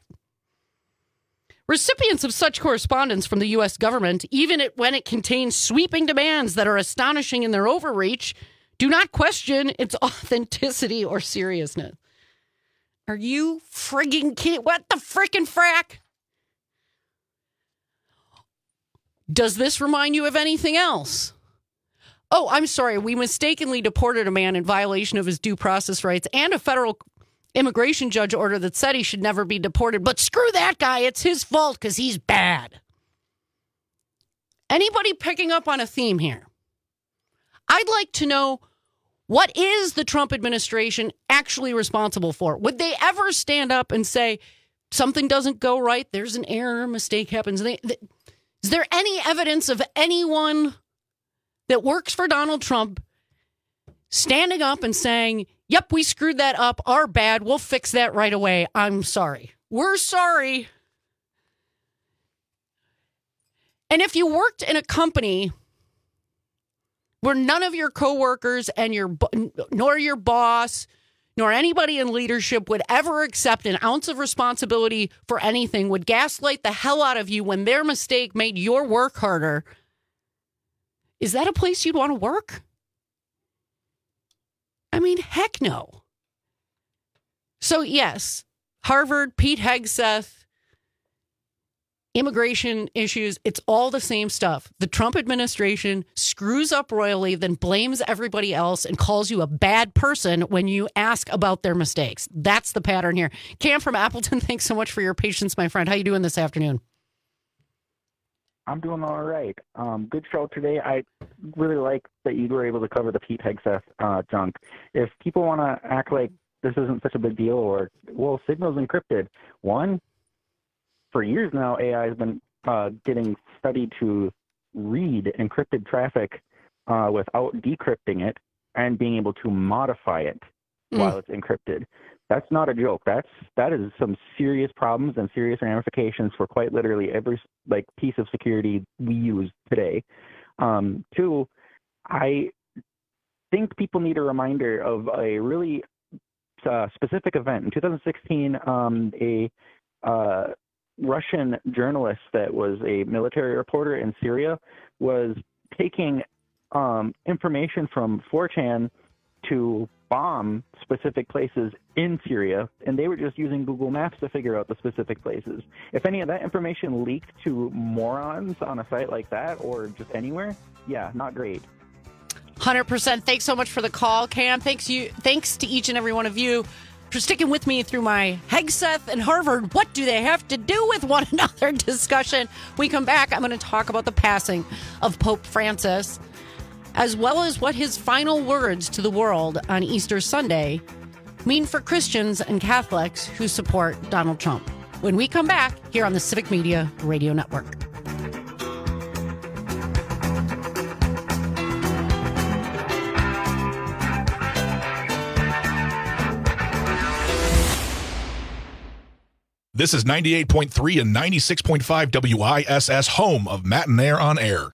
Recipients of such correspondence from the U S government, even when it contains sweeping demands that are astonishing in their overreach, do not question its authenticity or seriousness. Are you frigging kidding? What the frickin' frack? Does this remind you of anything else? Oh, I'm sorry. We mistakenly deported a man in violation of his due process rights and a federal immigration judge order that said he should never be deported. But screw that guy. It's his fault because he's bad. Anybody picking up on a theme here? I'd like to know, what is the Trump administration actually responsible for? Would they ever stand up and say, something doesn't go right, there's an error, mistake happens? They, they, is there any evidence of anyone that works for Donald Trump standing up and saying, yep, we screwed that up, our bad, we'll fix that right away, I'm sorry. We're sorry. And if you worked in a company where none of your coworkers and your nor your boss nor anybody in leadership would ever accept an ounce of responsibility for anything, would gaslight the hell out of you when their mistake made your work harder, is that a place you'd want to work? I mean, heck no. So yes, Harvard, Pete Hegseth, immigration issues, it's all the same stuff. The Trump administration screws up royally, then blames everybody else and calls you a bad person when you ask about their mistakes. That's the pattern here. Cam from Appleton, thanks so much for your patience, my friend. How you doing this afternoon? I'm doing all right. Um, good show today. I really like that you were able to cover the Pete Hegseth uh, junk. If people want to act like this isn't such a big deal, or, well, Signal's encrypted. One, for years now, A I has been uh, getting studied to read encrypted traffic uh, without decrypting it and being able to modify it mm. while it's encrypted. That's not a joke. That's that is some serious problems and serious ramifications for quite literally every like piece of security we use today. Um, two, I think people need a reminder of a really uh, specific event in two thousand sixteen. Um, a uh, Russian journalist that was a military reporter in Syria was taking um, information from four chan to bomb specific places in Syria, and they were just using Google Maps to figure out the specific places. If any of that information leaked to morons on a site like that or just anywhere, yeah, not great. one hundred percent. Thanks so much for the call, Cam. Thanks you. Thanks to each and every one of you for sticking with me through my Hegseth and Harvard, what do they have to do with one another discussion. We come back, I'm going to talk about the passing of Pope Francis, as well as what his final words to the world on Easter Sunday mean for Christians and Catholics who support Donald Trump. When we come back here on the Civic Media Radio Network. This is ninety-eight point three and ninety-six point five W I S S, home of Matt and Air on Air.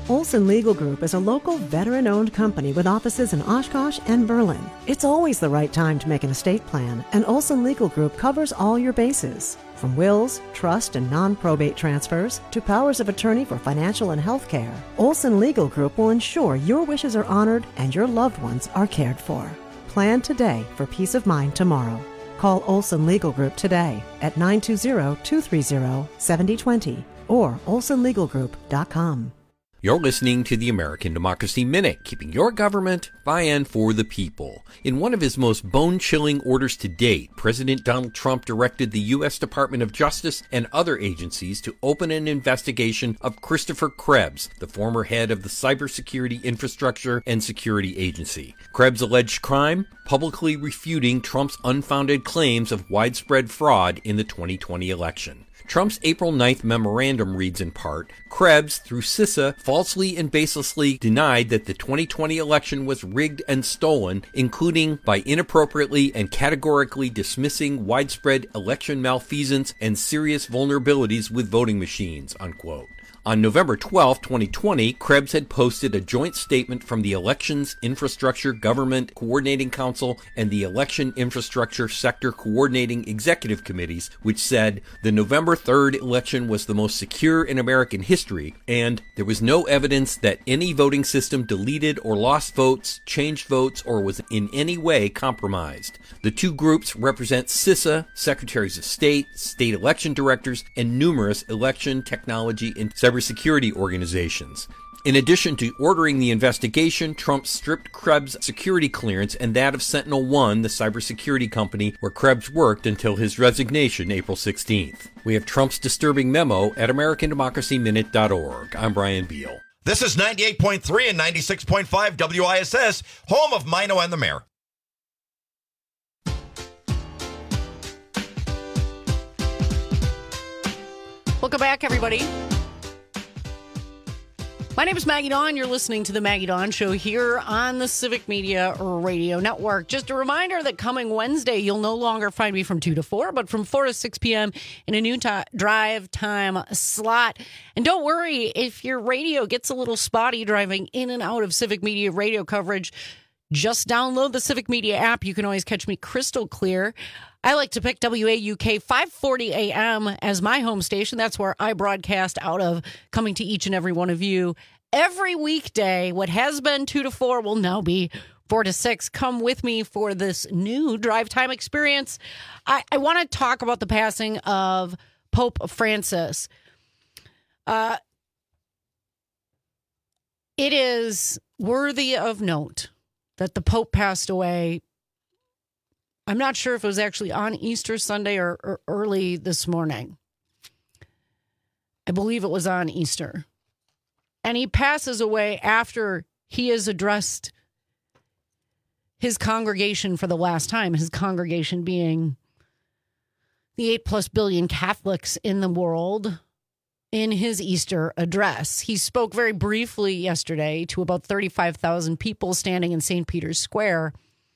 Olson Legal Group is a local veteran-owned company with offices in Oshkosh and Berlin. It's always the right time to make an estate plan, and Olson Legal Group covers all your bases. From wills, trust, and non-probate transfers to powers of attorney for financial and health care, Olson Legal Group will ensure your wishes are honored and your loved ones are cared for. Plan today for peace of mind tomorrow. Call Olson Legal Group today at nine two zero, two three zero, seven zero two zero or olson legal group dot com. You're listening to the American Democracy Minute, keeping your government by and for the people. In one of his most bone-chilling orders to date, President Donald Trump directed the U S Department of Justice and other agencies to open an investigation of Christopher Krebs, the former head of the Cybersecurity Infrastructure and Security Agency. Krebs' alleged crime? Publicly refuting Trump's unfounded claims of widespread fraud in the twenty twenty election. Trump's April ninth memorandum reads in part, Krebs, through CISA, falsely and baselessly denied that the twenty twenty election was rigged and stolen, including by inappropriately and categorically dismissing widespread election malfeasance and serious vulnerabilities with voting machines, unquote. On November twelfth, twenty twenty, Krebs had posted a joint statement from the Elections Infrastructure Government Coordinating Council and the Election Infrastructure Sector Coordinating Executive Committees, which said the November third election was the most secure in American history, and there was no evidence that any voting system deleted or lost votes, changed votes, or was in any way compromised. The two groups represent CISA, Secretaries of State, state election directors, and numerous election technology and cybersecurity organizations. In addition to ordering the investigation, Trump stripped Krebs' security clearance and that of Sentinel One, the cybersecurity company where Krebs worked until his resignation April sixteenth. We have Trump's disturbing memo at american democracy minute dot org. I'm Brian Beal. This is ninety-eight point three and ninety-six point five W I S S, home of Mino and the Mayor. Welcome back, everybody. My name is Maggie Dawn. You're listening to the Maggie Dawn Show here on the Civic Media Radio Network. Just a reminder that coming Wednesday, you'll no longer find me from two to four, but from four to six p.m. in a new t- drive time slot. And don't worry, if your radio gets a little spotty driving in and out of Civic Media radio coverage, just download the Civic Media app. You can always catch me crystal clear. I like to pick W A U K five forty A M as my home station. That's where I broadcast out of, coming to each and every one of you every weekday. What has been two to four will now be four to six. Come with me for this new drive time experience. I, I want to talk about the passing of Pope Francis. Uh, it is worthy of note that the Pope passed away. I'm not sure if it was actually on Easter Sunday or, or early this morning. I believe it was on Easter. And he passes away after he has addressed his congregation for the last time, his congregation being the eight plus billion Catholics in the world, in his Easter address. He spoke very briefly yesterday to about thirty-five thousand people standing in Saint Peter's Square.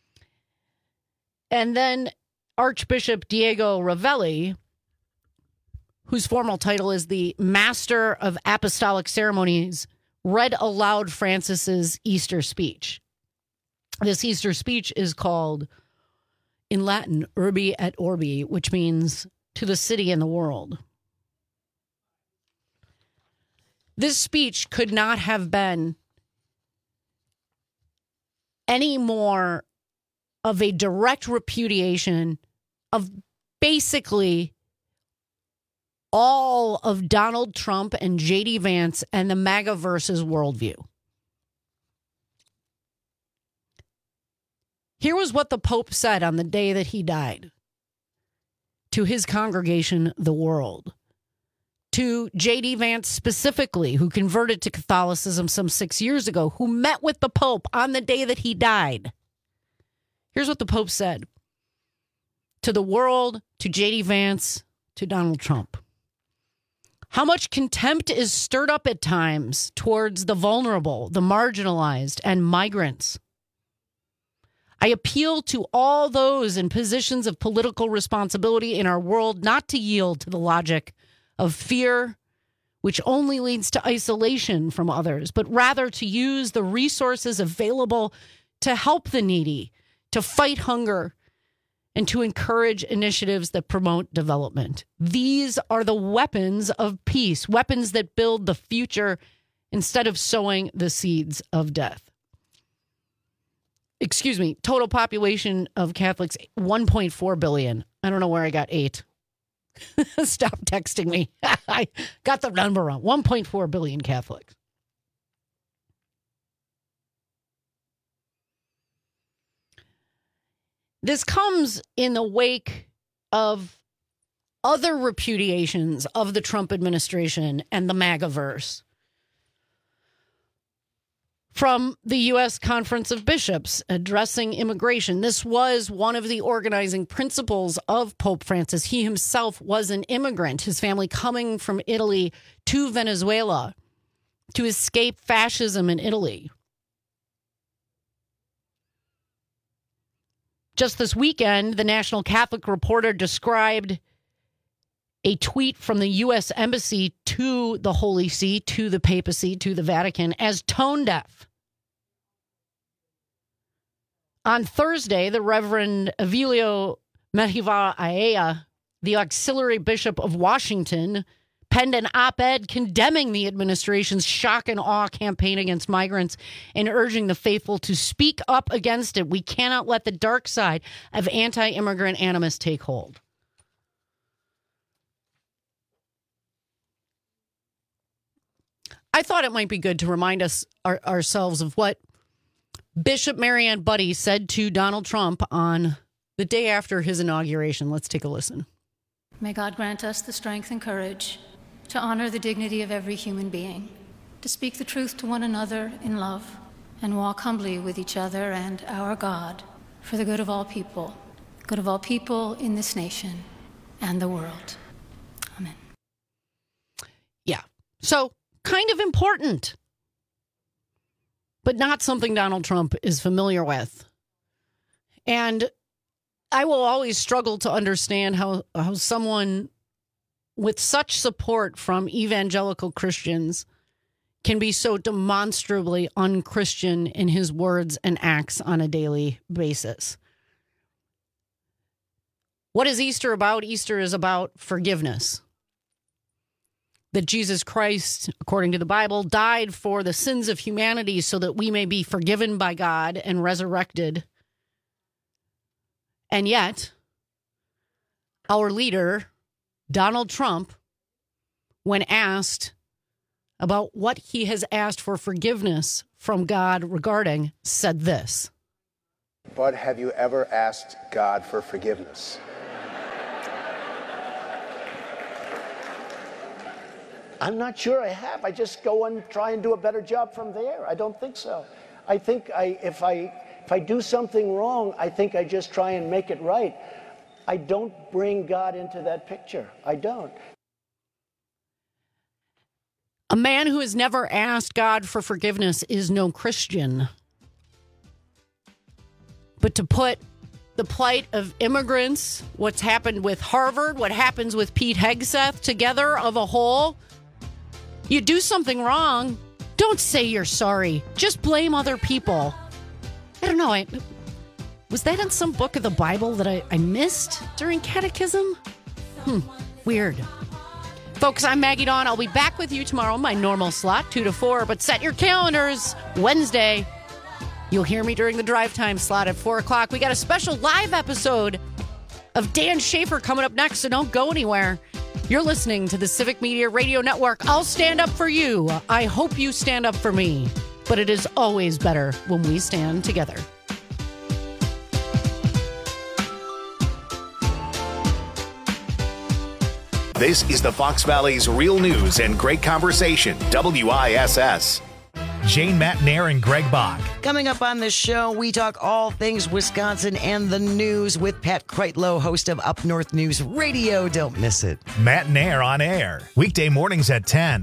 And then Archbishop Diego Ravelli, whose formal title is the Master of Apostolic Ceremonies, read aloud Francis's Easter speech. This Easter speech is called, in Latin, Urbi et Orbi, which means to the city and the world. This speech could not have been any more of a direct repudiation of basically all of Donald Trump and J D Vance and the MAGA-versus worldview. Here was what the Pope said on the day that he died to his congregation, the world. To J D Vance specifically, who converted to Catholicism some six years ago, who met with the Pope on the day that he died. Here's what the Pope said to the world, to J D Vance, to Donald Trump. How much contempt is stirred up at times towards the vulnerable, the marginalized, and migrants. I appeal to all those in positions of political responsibility in our world not to yield to the logic of fear, which only leads to isolation from others, but rather to use the resources available to help the needy, to fight hunger, and to encourage initiatives that promote development. These are the weapons of peace, weapons that build the future instead of sowing the seeds of death. Excuse me, total population of Catholics, one point four billion. I don't know where I got eight. Stop texting me. I got the number wrong. one point four billion Catholics. This comes in the wake of other repudiations of the Trump administration and the MAGAverse. From the U S Conference of Bishops addressing immigration. This was one of the organizing principles of Pope Francis. He himself was an immigrant, his family coming from Italy to Venezuela to escape fascism in Italy. Just this weekend, the National Catholic Reporter described a tweet from the U S Embassy to the Holy See, to the papacy, to the Vatican, as tone deaf. On Thursday, the Reverend Avilio Mejiva Aea, the auxiliary bishop of Washington, penned an op-ed condemning the administration's shock and awe campaign against migrants and urging the faithful to speak up against it. We cannot let the dark side of anti-immigrant animus take hold. I thought it might be good to remind us our, ourselves of what Bishop Marianne Budde said to Donald Trump on the day after his inauguration. Let's take a listen. May God grant us the strength and courage to honor the dignity of every human being, to speak the truth to one another in love, and walk humbly with each other and our God for the good of all people, good of all people in this nation and the world. Amen. Yeah. So, kind of important, but not something Donald Trump is familiar with. And I will always struggle to understand how, how someone with such support from evangelical Christians can be so demonstrably un-Christian in his words and acts on a daily basis. What is Easter about? Easter is about forgiveness. That Jesus Christ, according to the Bible, died for the sins of humanity so that we may be forgiven by God and resurrected. And yet, our leader, Donald Trump, when asked about what he has asked for forgiveness from God regarding, said this. But have you ever asked God for forgiveness? I'm not sure I have. I just go and try and do a better job from there. I don't think so. I think I, if I, if I do something wrong, I think I just try and make it right. I don't bring God into that picture. I don't. A man who has never asked God for forgiveness is no Christian. But to put the plight of immigrants, what's happened with Harvard, what happens with Pete Hegseth together of a whole, you do something wrong, don't say you're sorry. Just blame other people. I don't know. I, was that in some book of the Bible that I, I missed during catechism? Hmm, weird. Folks, I'm Maggie Dawn. I'll be back with you tomorrow, my normal slot, two to four. But set your calendars. Wednesday, you'll hear me during the drive time slot at four o'clock. We got a special live episode of Dan Schaefer coming up next, so don't go anywhere. You're listening to the Civic Media Radio Network. I'll stand up for you. I hope you stand up for me. But it is always better when we stand together. This is the Fox Valley's Real News and Great Conversation, W I S S. Jane Matnair and Greg Bach. Coming up on the show, we talk all things Wisconsin and the news with Pat Kreitlow, host of Up North News Radio. Don't miss it. Matnair on air, weekday mornings at ten.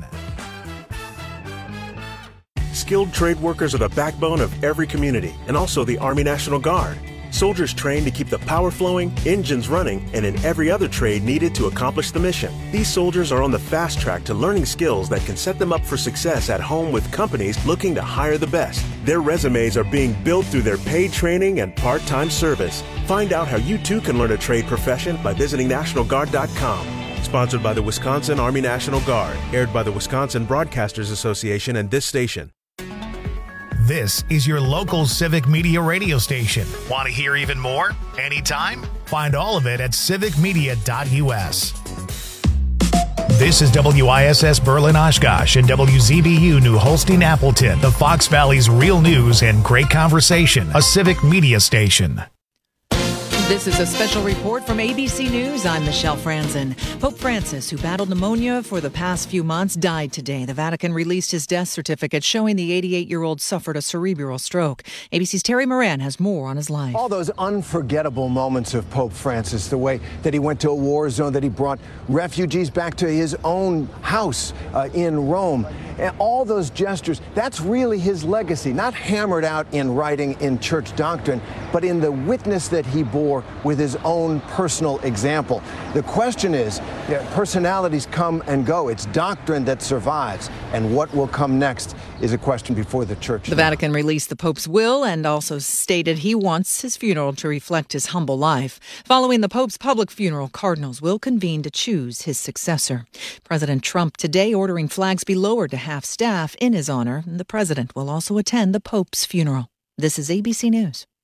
Skilled trade workers are the backbone of every community and also the Army National Guard. Soldiers train to keep the power flowing, engines running, and in every other trade needed to accomplish the mission. These soldiers are on the fast track to learning skills that can set them up for success at home with companies looking to hire the best. Their resumes are being built through their paid training and part-time service. Find out how you too can learn a trade profession by visiting National Guard dot com. Sponsored by the Wisconsin Army National Guard. Aired by the Wisconsin Broadcasters Association and this station. This is your local Civic Media radio station. Want to hear even more? Anytime? Find all of it at civic media dot u s. This is W I S S Berlin Oshkosh and W Z B U New Holstein Appleton, the Fox Valley's real news and great conversation, a Civic Media station. This is a special report from A B C News. I'm Michelle Franzen. Pope Francis, who battled pneumonia for the past few months, died today. The Vatican released his death certificate showing the eighty-eight-year-old suffered a cerebral stroke. A B C's Terry Moran has more on his life. All those unforgettable moments of Pope Francis, the way that he went to a war zone, that he brought refugees back to his own house uh, in Rome. And all those gestures, that's really his legacy, not hammered out in writing in church doctrine, but in the witness that he bore with his own personal example. The question is, you know, personalities come and go. It's doctrine that survives. And what will come next is a question before the church. The Vatican released the Pope's will and also stated he wants his funeral to reflect his humble life. Following the Pope's public funeral, cardinals will convene to choose his successor. President Trump today ordering flags be lowered to half staff in his honor. The president will also attend the Pope's funeral. This is A B C News.